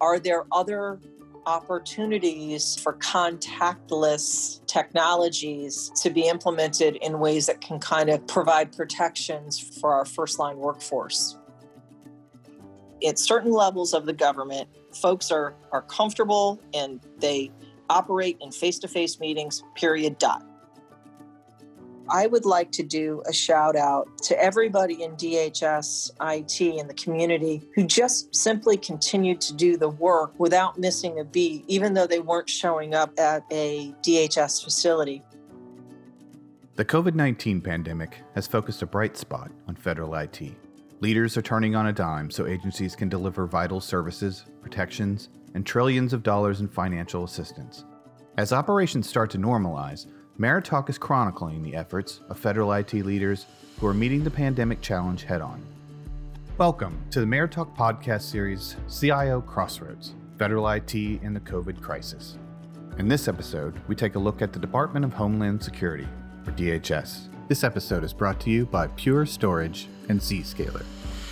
Are there other opportunities for contactless technologies to be implemented in ways that can kind of provide protections for our first line workforce? At certain levels of the government, folks are comfortable and they operate in face-to-face meetings, period, dot. I would like to do a shout out to everybody in DHS IT and the community who just simply continued to do the work without missing a beat, even though they weren't showing up at a DHS facility. The COVID-19 pandemic has focused a bright spot on federal IT. Leaders are turning on a dime so agencies can deliver vital services, protections, and trillions of dollars in financial assistance. As operations start to normalize, Maritalk is chronicling the efforts of federal IT leaders who are meeting the pandemic challenge head-on. Welcome to the Maritalk podcast series, CIO Crossroads, Federal IT in the COVID Crisis. In this episode, we take a look at the Department of Homeland Security, or DHS. This episode is brought to you by Pure Storage and Zscaler.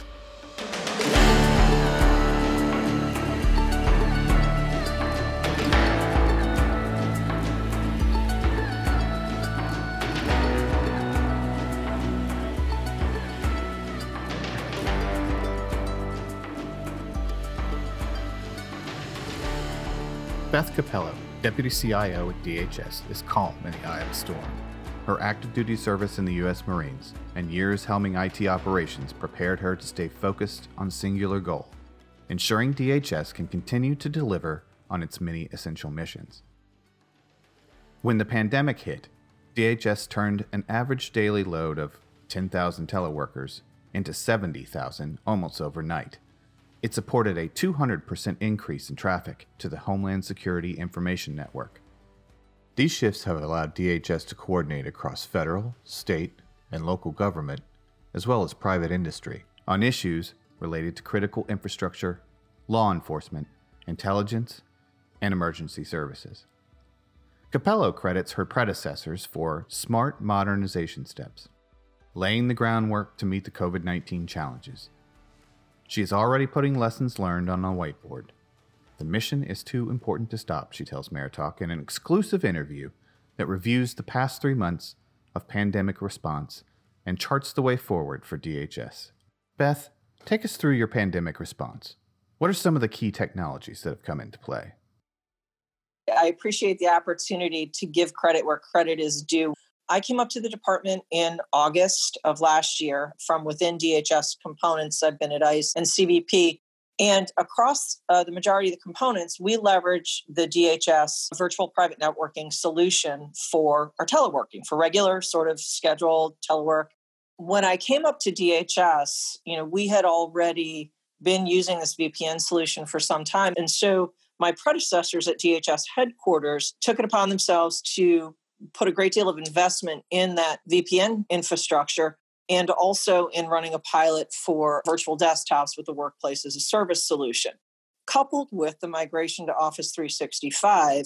Beth Capello, Deputy CIO at DHS, is calm in the eye of the storm. Her active duty service in the U.S. Marines and years helming IT operations prepared her to stay focused on a singular goal, ensuring DHS can continue to deliver on its many essential missions. When the pandemic hit, DHS turned an average daily load of 10,000 teleworkers into 70,000 almost overnight. It supported a 200% increase in traffic to the Homeland Security Information Network. These shifts have allowed DHS to coordinate across federal, state, and local government, as well as private industry, on issues related to critical infrastructure, law enforcement, intelligence, and emergency services. Capello credits her predecessors for smart modernization steps, laying the groundwork to meet the COVID-19 challenges. She is already putting lessons learned on a whiteboard. The mission is too important to stop, she tells Maritalk in an exclusive interview that reviews the past 3 months of pandemic response and charts the way forward for DHS. Beth, take us through your pandemic response. What are some of the key technologies that have come into play? I appreciate the opportunity to give credit where credit is due. I came up to the department in August of last year from within DHS components. I've been at ICE and CBP. And across the majority of the components, we leverage the DHS virtual private networking solution for our teleworking, for regular sort of scheduled telework. When I came up to DHS, we had already been using this VPN solution for some time. And so my predecessors at DHS headquarters took it upon themselves to put a great deal of investment in that VPN infrastructure and also in running a pilot for virtual desktops with the Workplace as a Service solution. Coupled with the migration to Office 365,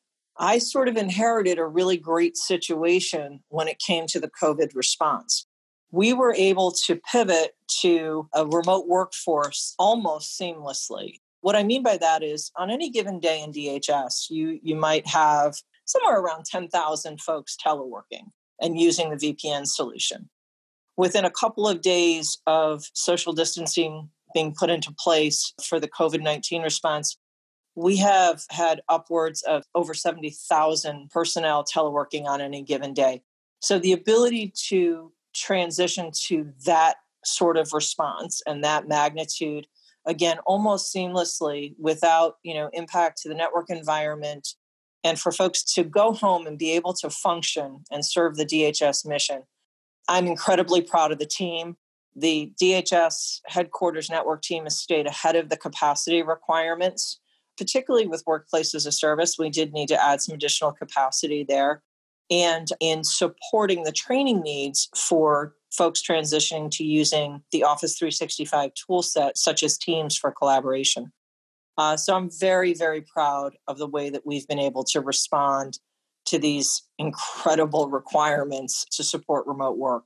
I sort of inherited a really great situation when it came to the COVID response. We were able to pivot to a remote workforce almost seamlessly. What I mean by that is on any given day in DHS, you might have somewhere around 10,000 folks teleworking and using the VPN solution. Within a couple of days of social distancing being put into place for the COVID-19 response, we have had upwards of over 70,000 personnel teleworking on any given day. So the ability to transition to that sort of response and that magnitude, again, almost seamlessly without, impact to the network environment, and for folks to go home and be able to function and serve the DHS mission. I'm incredibly proud of the team. The DHS headquarters network team has stayed ahead of the capacity requirements, particularly with Workplace as a Service. We did need to add some additional capacity there. And in supporting the training needs for folks transitioning to using the Office 365 toolset, such as Teams for collaboration. So I'm very, very proud of the way that we've been able to respond to these incredible requirements to support remote work.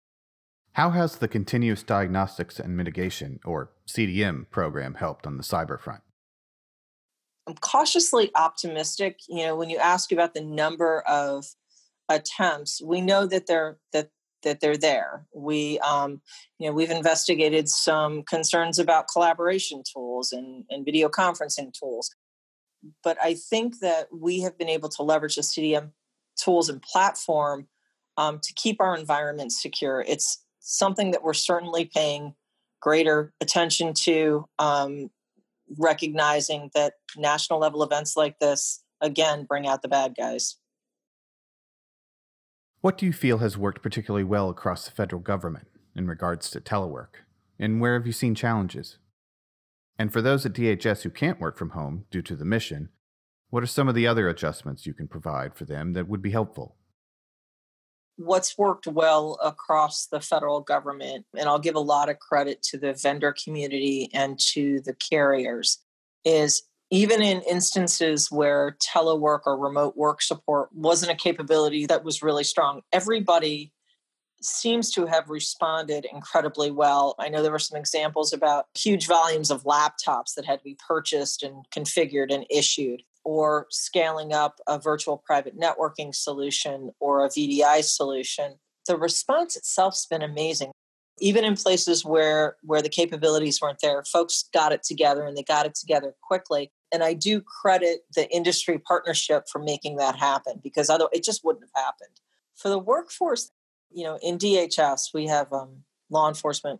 How has the Continuous Diagnostics and Mitigation, or CDM, program helped on the cyber front? I'm cautiously optimistic. When you ask about the number of attempts, we know that they're there. We've investigated some concerns about collaboration tools and video conferencing tools, but I think that we have been able to leverage the CDM tools and platform to keep our environment secure. It's something that we're certainly paying greater attention to, recognizing that national level events like this, again, bring out the bad guys. What do you feel has worked particularly well across the federal government in regards to telework? And where have you seen challenges? And for those at DHS who can't work from home due to the mission, what are some of the other adjustments you can provide for them that would be helpful? What's worked well across the federal government, and I'll give a lot of credit to the vendor community and to the carriers, is even in instances where telework or remote work support wasn't a capability that was really strong, everybody seems to have responded incredibly well. I know there were some examples about huge volumes of laptops that had to be purchased and configured and issued, or scaling up a virtual private networking solution or a VDI solution. The response itself's been amazing. Even in places where the capabilities weren't there, folks got it together, and they got it together quickly. And I do credit the industry partnership for making that happen, because otherwise it just wouldn't have happened. For the workforce, in DHS, we have law enforcement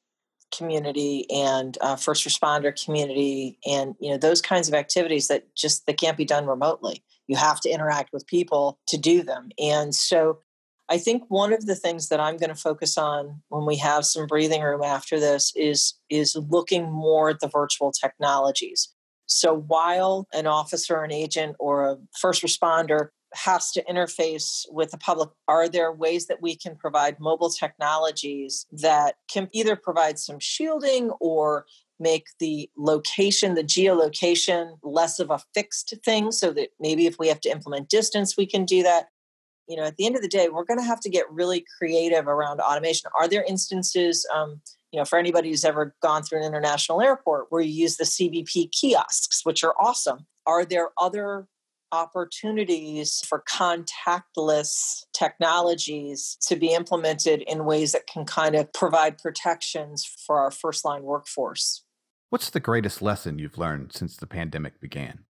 community and first responder community, and those kinds of activities that can't be done remotely. You have to interact with people to do them. And so I think one of the things that I'm going to focus on when we have some breathing room after this is looking more at the virtual technologies. So while an officer, an agent, or a first responder has to interface with the public, are there ways that we can provide mobile technologies that can either provide some shielding or make the location, the geolocation, less of a fixed thing, so that maybe if we have to implement distance, we can do that? At the end of the day, we're going to have to get really creative around automation. Are there instances, for anybody who's ever gone through an international airport, where you use the CBP kiosks, which are awesome? Are there other opportunities for contactless technologies to be implemented in ways that can kind of provide protections for our first line workforce? What's the greatest lesson you've learned since the pandemic began?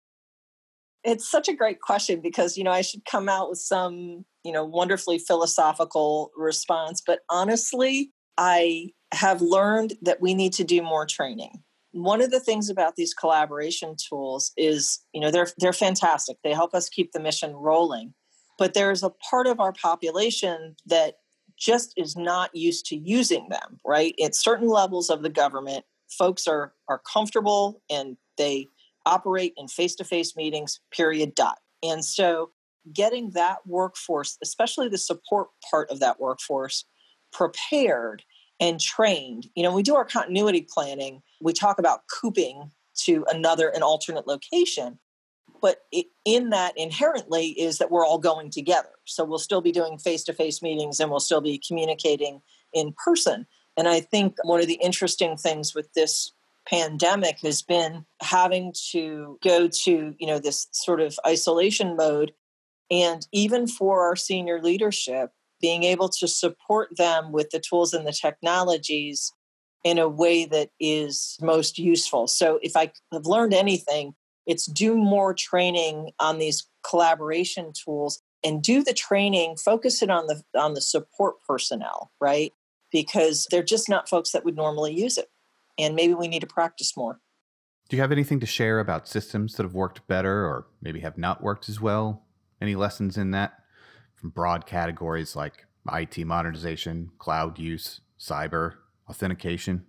It's such a great question, because, I should come out with some, wonderfully philosophical response. But honestly, I have learned that we need to do more training. One of the things about these collaboration tools is, they're fantastic. They help us keep the mission rolling. But there's a part of our population that just is not used to using them, right? At certain levels of the government, folks are comfortable and they operate in face-to-face meetings, period, dot. And so getting that workforce, especially the support part of that workforce, prepared and trained. We do our continuity planning. We talk about cooping to an alternate location. But in that inherently is that we're all going together. So we'll still be doing face-to-face meetings, and we'll still be communicating in person. And I think one of the interesting things with this pandemic has been having to go to, this sort of isolation mode. And even for our senior leadership, being able to support them with the tools and the technologies in a way that is most useful. So if I have learned anything, it's do more training on these collaboration tools, and do the training, focus it on the support personnel, right? Because they're just not folks that would normally use it. And maybe we need to practice more. Do you have anything to share about systems that have worked better or maybe have not worked as well? Any lessons in that from broad categories like IT modernization, cloud use, cyber, authentication?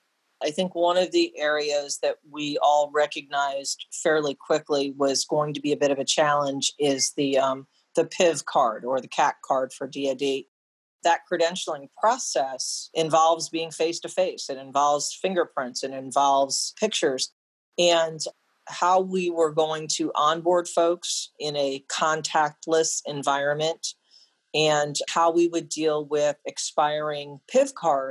I think one of the areas that we all recognized fairly quickly was going to be a bit of a challenge is the PIV card, or the CAC card for DoD. That credentialing process involves being face-to-face. It involves fingerprints. It involves pictures. And how we were going to onboard folks in a contactless environment, and how we would deal with expiring PIV cards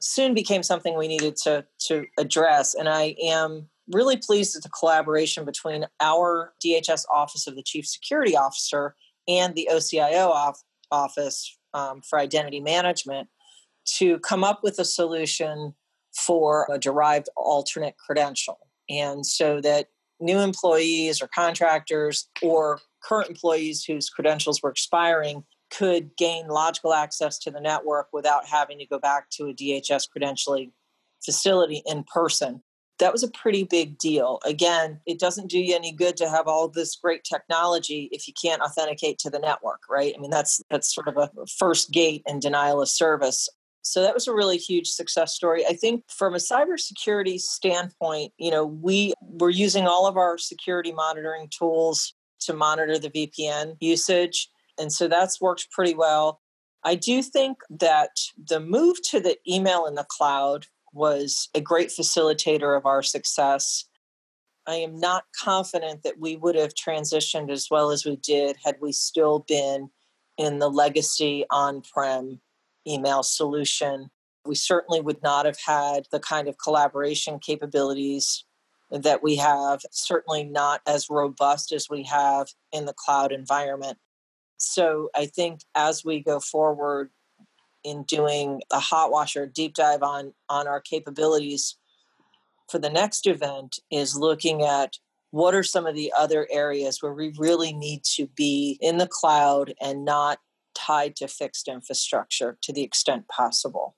soon became something we needed to address. And I am really pleased at the collaboration between our DHS Office of the Chief Security Officer and the OCIO Office for Identity Management to come up with a solution for a derived alternate credential. And so that new employees or contractors or current employees whose credentials were expiring could gain logical access to the network without having to go back to a DHS credentialing facility in person. That was a pretty big deal. Again, it doesn't do you any good to have all this great technology if you can't authenticate to the network, right? I mean, that's sort of a first gate in denial of service. So that was a really huge success story. I think from a cybersecurity standpoint, we were using all of our security monitoring tools to monitor the VPN usage. And so that's worked pretty well. I do think that the move to the email in the cloud was a great facilitator of our success. I am not confident that we would have transitioned as well as we did had we still been in the legacy on-prem email solution. We certainly would not have had the kind of collaboration capabilities that we have, certainly not as robust as we have in the cloud environment. So I think as we go forward in doing a hot wash or deep dive on our capabilities for the next event is looking at what are some of the other areas where we really need to be in the cloud and not tied to fixed infrastructure to the extent possible.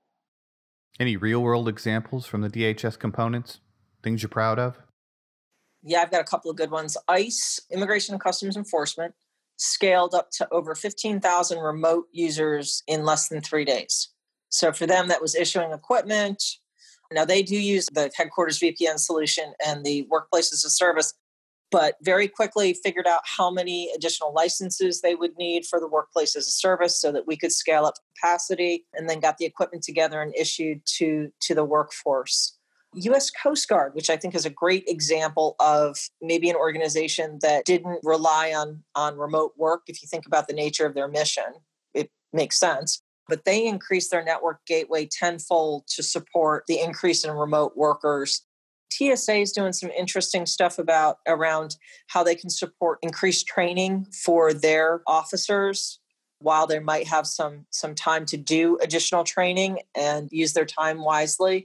Any real-world examples from the DHS components? Things you're proud of? Yeah, I've got a couple of good ones. ICE, Immigration and Customs Enforcement, scaled up to over 15,000 remote users in less than 3 days. So for them, that was issuing equipment. Now, they do use the headquarters VPN solution and the Workplace as a Service, but very quickly figured out how many additional licenses they would need for the Workplace as a Service so that we could scale up capacity, and then got the equipment together and issued to the workforce. U.S. Coast Guard, which I think is a great example of maybe an organization that didn't rely on remote work. If you think about the nature of their mission, it makes sense. But they increased their network gateway tenfold to support the increase in remote workers. TSA is doing some interesting stuff around how they can support increased training for their officers while they might have some time to do additional training and use their time wisely.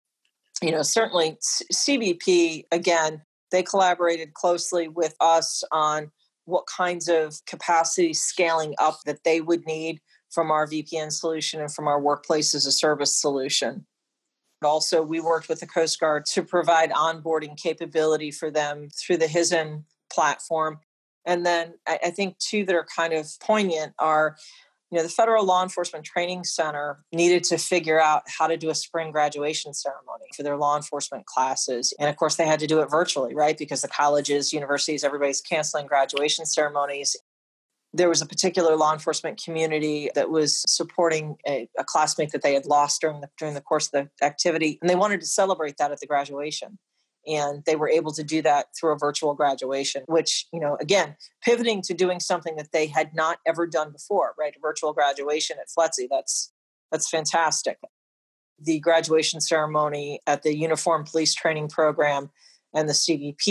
Certainly CBP, again, they collaborated closely with us on what kinds of capacity scaling up that they would need from our VPN solution and from our Workplace as a Service solution. Also, we worked with the Coast Guard to provide onboarding capability for them through the HISN platform. And then I think two that are kind of poignant are, the Federal Law Enforcement Training Center needed to figure out how to do a spring graduation ceremony for their law enforcement classes. And of course, they had to do it virtually, right? Because the colleges, universities, everybody's canceling graduation ceremonies. There was a particular law enforcement community that was supporting a classmate that they had lost during the course of the activity. And they wanted to celebrate that at the graduation. And they were able to do that through a virtual graduation, which, again, pivoting to doing something that they had not ever done before, right? A virtual graduation at FLETC, that's fantastic. The graduation ceremony at the Uniform Police Training Program and the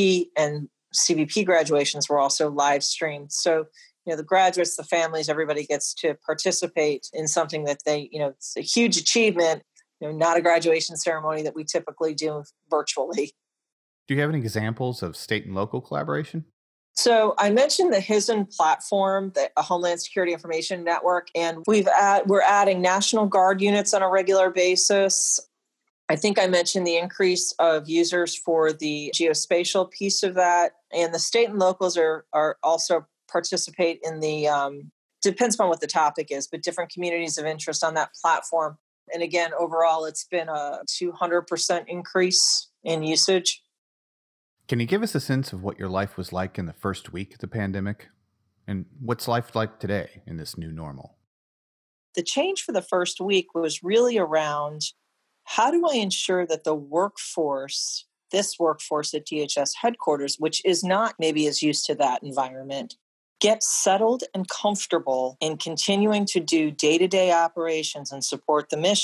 CBP graduations were also live streamed. So, the graduates, the families, everybody gets to participate in something that it's a huge achievement, not a graduation ceremony that we typically do virtually. Do you have any examples of state and local collaboration? So I mentioned the HISN platform, the Homeland Security Information Network, and we're adding National Guard units on a regular basis. I think I mentioned the increase of users for the geospatial piece of that, and the state and locals are also participate in the, depends on what the topic is, but different communities of interest on that platform. And again, overall, it's been a 200% increase in usage. Can you give us a sense of what your life was like in the first week of the pandemic? And what's life like today in this new normal? The change for the first week was really around how do I ensure that this workforce at DHS headquarters, which is not maybe as used to that environment, get settled and comfortable in continuing to do day-to-day operations and support the mission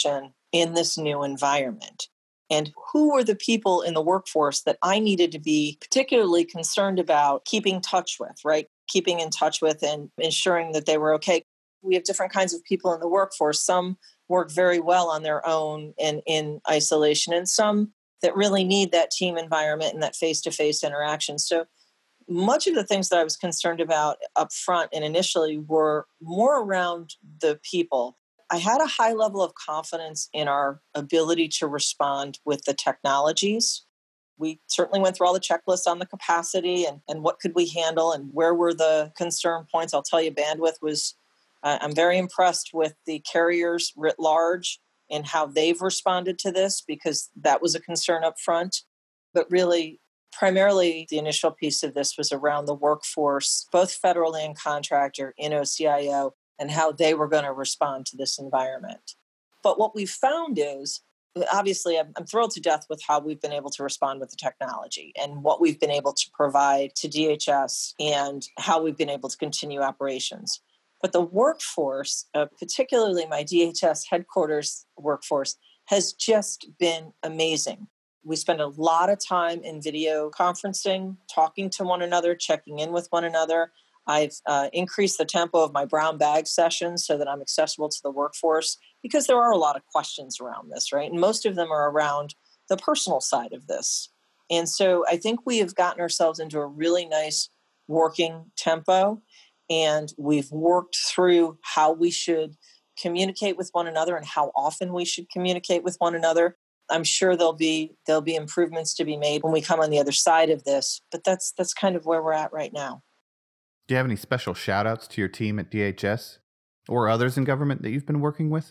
in this new environment. And who were the people in the workforce that I needed to be particularly concerned about keeping touch with, right? Keeping in touch with and ensuring that they were okay. We have different kinds of people in the workforce. Some work very well on their own and in isolation, and some that really need that team environment and that face-to-face interaction. So much of the things that I was concerned about up front and initially were more around the people. I had a high level of confidence in our ability to respond with the technologies. We certainly went through all the checklists on the capacity and what could we handle and where were the concern points. I'll tell you, bandwidth was, I'm very impressed with the carriers writ large and how they've responded to this, because that was a concern up front. But really, primarily, the initial piece of this was around the workforce, both federal and contractor in OCIO, and how they were going to respond to this environment. But what we found is, obviously, I'm thrilled to death with how we've been able to respond with the technology and what we've been able to provide to DHS and how we've been able to continue operations. But the workforce, particularly my DHS headquarters workforce, has just been amazing. We spend a lot of time in video conferencing, talking to one another, checking in with one another. I've increased the tempo of my brown bag sessions so that I'm accessible to the workforce, because there are a lot of questions around this, right? And most of them are around the personal side of this. And so I think we have gotten ourselves into a really nice working tempo, and we've worked through how we should communicate with one another and how often we should communicate with one another. I'm sure there'll be improvements to be made when we come on the other side of this, but that's kind of where we're at right now. Do you have any special shout outs to your team at DHS or others in government that you've been working with?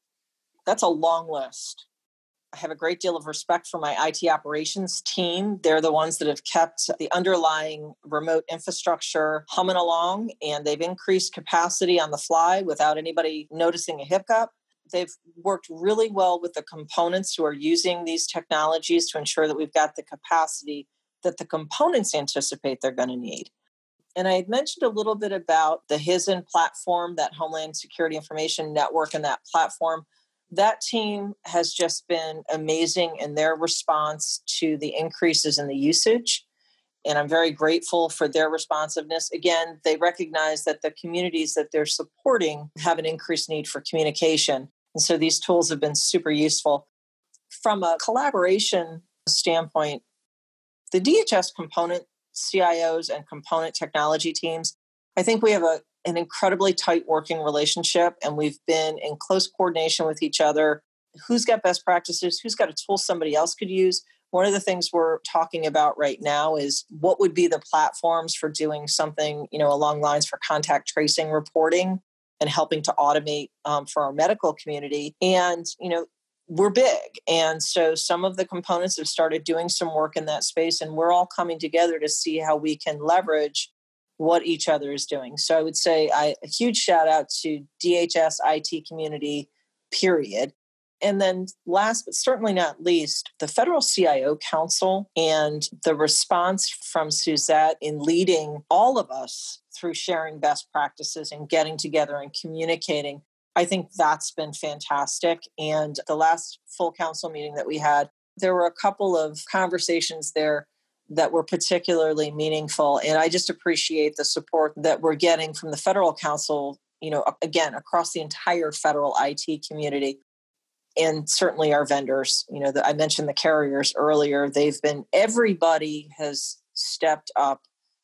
That's a long list. I have a great deal of respect for my IT operations team. They're the ones that have kept the underlying remote infrastructure humming along, and they've increased capacity on the fly without anybody noticing a hiccup. They've worked really well with the components who are using these technologies to ensure that we've got the capacity that the components anticipate they're going to need. And I had mentioned a little bit about the HISN platform, that Homeland Security Information Network, and that platform. That team has just been amazing in their response to the increases in the usage. And I'm very grateful for their responsiveness. Again, they recognize that the communities that they're supporting have an increased need for communication. And so these tools have been super useful. From a collaboration standpoint, the DHS component CIOs and component technology teams, I think we have an incredibly tight working relationship, and we've been in close coordination with each other. Who's got best practices? Who's got a tool somebody else could use? One of the things we're talking about right now is what would be the platforms for doing something, along lines for contact tracing reporting and helping to automate for our medical community. And, we're big. And so some of the components have started doing some work in that space, and we're all coming together to see how we can leverage what each other is doing. So I would say a huge shout out to DHS IT community, period. And then last, but certainly not least, the Federal CIO Council and the response from Suzette in leading all of us through sharing best practices and getting together and communicating. I think that's been fantastic. And the last full council meeting that we had, there were a couple of conversations there that were particularly meaningful. And I just appreciate the support that we're getting from the federal council, again, across the entire federal IT community. And certainly our vendors, I mentioned the carriers earlier. Everybody has stepped up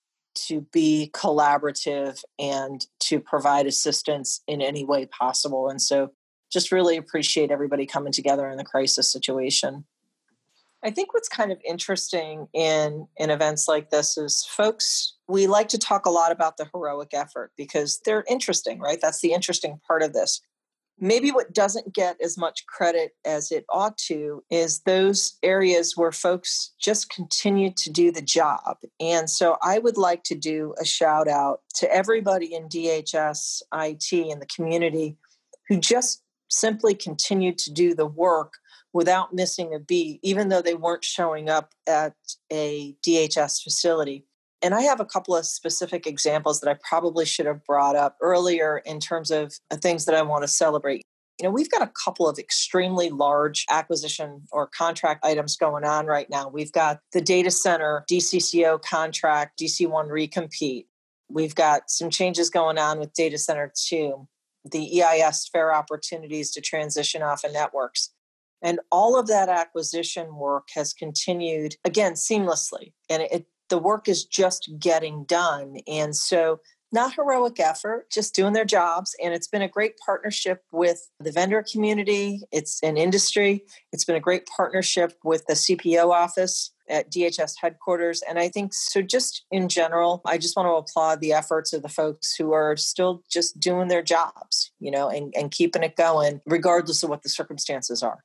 to be collaborative and to provide assistance in any way possible. And so just really appreciate everybody coming together in the crisis situation. I think what's kind of interesting in events like this is we like to talk a lot about the heroic effort because they're interesting, right? That's the interesting part of this. Maybe what doesn't get as much credit as it ought to is those areas where folks just continue to do the job. And so I would like to do a shout out to everybody in DHS IT and the community who just simply continued to do the work without missing a beat, even though they weren't showing up at a DHS facility. And I have a couple of specific examples that I probably should have brought up earlier in terms of things that I want to celebrate. We've got a couple of extremely large acquisition or contract items going on right now. We've got the data center DCCO contract, DC1 recompete. We've got some changes going on with Data Center 2, the EIS fair opportunities to transition off of networks. And all of that acquisition work has continued, again, seamlessly. And the work is just getting done. And so not heroic effort, just doing their jobs. And it's been a great partnership with the vendor community. It's an industry. It's been a great partnership with the CPO office at DHS headquarters. And I think so just in general, I just want to applaud the efforts of the folks who are still just doing their jobs, and keeping it going, regardless of what the circumstances are.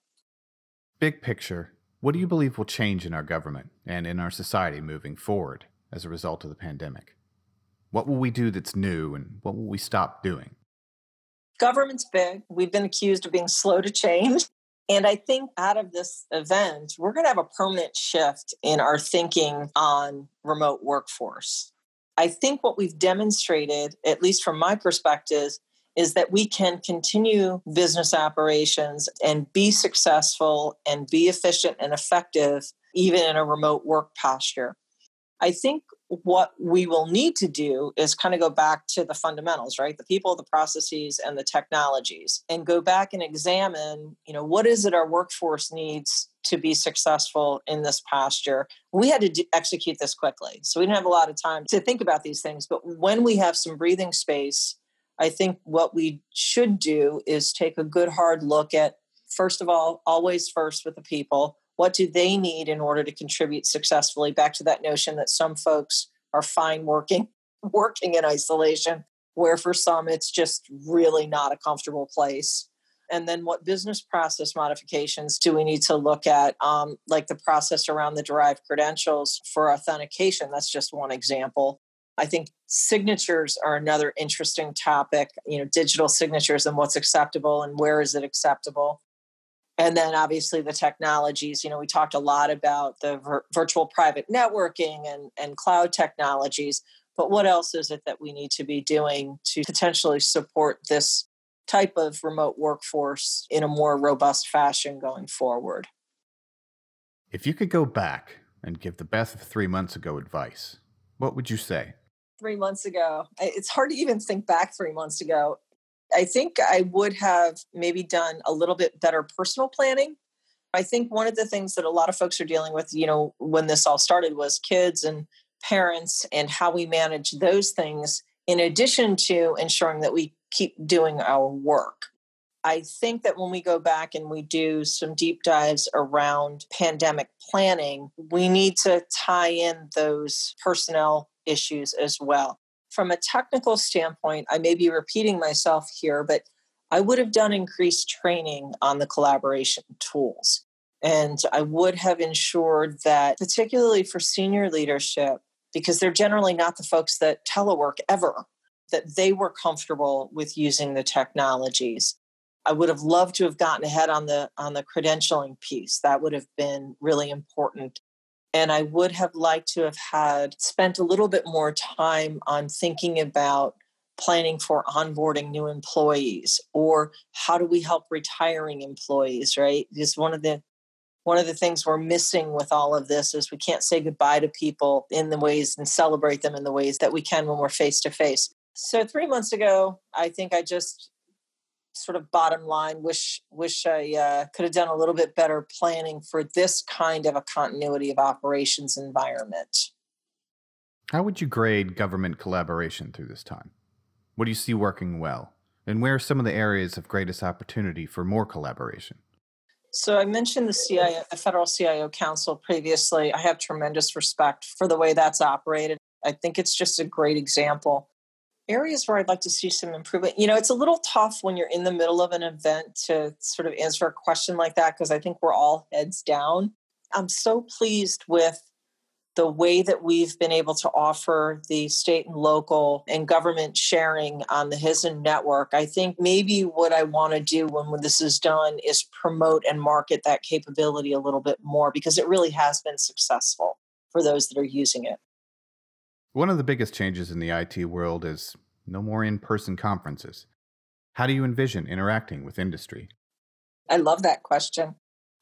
Big picture, what do you believe will change in our government and in our society moving forward as a result of the pandemic? What will we do that's new, and what will we stop doing? Government's big. We've been accused of being slow to change. And I think out of this event, we're going to have a permanent shift in our thinking on remote workforce. I think what we've demonstrated, at least from my perspective, is that we can continue business operations and be successful and be efficient and effective, even in a remote work posture. I think what we will need to do is kind of go back to the fundamentals, right? The people, the processes, and the technologies, and go back and examine, what is it our workforce needs to be successful in this posture. We had to execute this quickly. So we didn't have a lot of time to think about these things. But when we have some breathing space, I think what we should do is take a good hard look at, first of all, always first with the people. What do they need in order to contribute successfully? Back to that notion that some folks are fine working in isolation, where for some it's just really not a comfortable place. And then what business process modifications do we need to look at, like the process around the derived credentials for authentication? That's just one example. I think signatures are another interesting topic, digital signatures and what's acceptable and where is it acceptable. And then obviously the technologies, we talked a lot about the virtual private networking and cloud technologies, but what else is it that we need to be doing to potentially support this type of remote workforce in a more robust fashion going forward? If you could go back and give the Beth of 3 months ago advice, what would you say? 3 months ago, it's hard to even think back 3 months ago. I think I would have maybe done a little bit better personal planning. I think one of the things that a lot of folks are dealing with, when this all started, was kids and parents and how we manage those things, in addition to ensuring that we keep doing our work. I think that when we go back and we do some deep dives around pandemic planning, we need to tie in those personnel issues as well. From a technical standpoint, I may be repeating myself here, but I would have done increased training on the collaboration tools. And I would have ensured that, particularly for senior leadership, because they're generally not the folks that telework ever, that they were comfortable with using the technologies. I would have loved to have gotten ahead on the credentialing piece. That would have been really important. And I would have liked to have spent a little bit more time on thinking about planning for onboarding new employees, or how do we help retiring employees, right? Because one of the things we're missing with all of this is we can't say goodbye to people in the ways and celebrate them in the ways that we can when we're face to face. So 3 months ago, I think I just sort of bottom line, wish I could have done a little bit better planning for this kind of a continuity of operations environment. How would you grade government collaboration through this time? What do you see working well? And where are some of the areas of greatest opportunity for more collaboration? So I mentioned the Federal CIO Council previously. I have tremendous respect for the way that's operated. I think it's just a great example. Areas where I'd like to see some improvement. It's a little tough when you're in the middle of an event to sort of answer a question like that, because I think we're all heads down. I'm so pleased with the way that we've been able to offer the state and local and government sharing on the HISN network. I think maybe what I want to do when this is done is promote and market that capability a little bit more, because it really has been successful for those that are using it. One of the biggest changes in the IT world is no more in-person conferences. How do you envision interacting with industry? I love that question.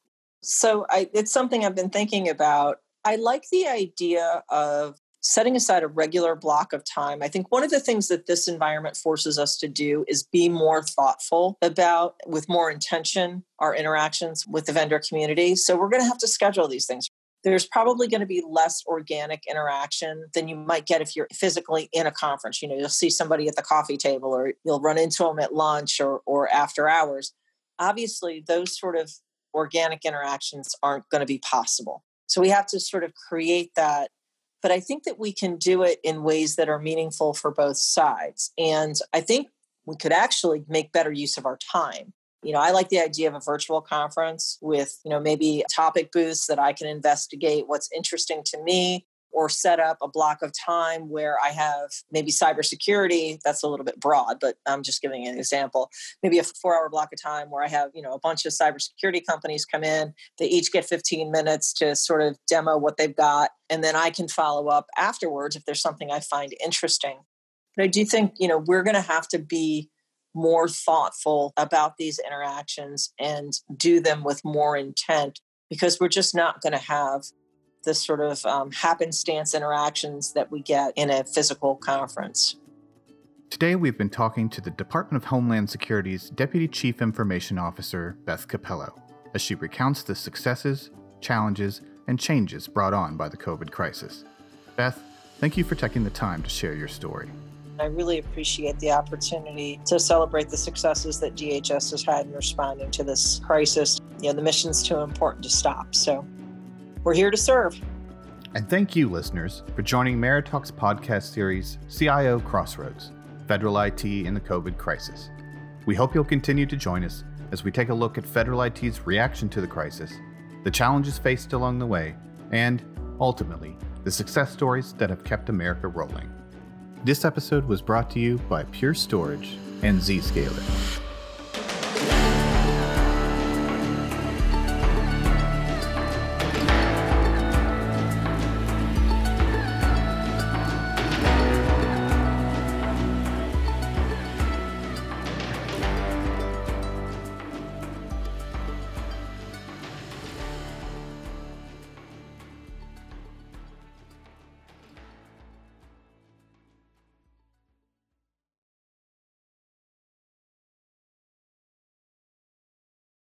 So it's something I've been thinking about. I like the idea of setting aside a regular block of time. I think one of the things that this environment forces us to do is be more thoughtful about, with more intention, our interactions with the vendor community. So we're going to have to schedule these things. There's probably going to be less organic interaction than you might get if you're physically in a conference. You'll see somebody at the coffee table, or you'll run into them at lunch or after hours. Obviously, those sort of organic interactions aren't going to be possible. So we have to sort of create that. But I think that we can do it in ways that are meaningful for both sides. And I think we could actually make better use of our time. I like the idea of a virtual conference with, maybe topic booths that I can investigate what's interesting to me, or set up a block of time where I have maybe cybersecurity. That's a little bit broad, but I'm just giving an example. Maybe a 4-hour block of time where I have, a bunch of cybersecurity companies come in. They each get 15 minutes to sort of demo what they've got. And then I can follow up afterwards if there's something I find interesting. But I do think, we're going to have to be more thoughtful about these interactions and do them with more intent, because we're just not going to have the sort of happenstance interactions that we get in a physical conference. Today, we've been talking to the Department of Homeland Security's Deputy Chief Information Officer, Beth Capello, as she recounts the successes, challenges, and changes brought on by the COVID crisis. Beth, thank you for taking the time to share your story. I really appreciate the opportunity to celebrate the successes that DHS has had in responding to this crisis. The mission's too important to stop, so we're here to serve. And thank you, listeners, for joining Meritalk's podcast series, CIO Crossroads, Federal IT in the COVID Crisis. We hope you'll continue to join us as we take a look at Federal IT's reaction to the crisis, the challenges faced along the way, and, ultimately, the success stories that have kept America rolling. This episode was brought to you by Pure Storage and Zscaler.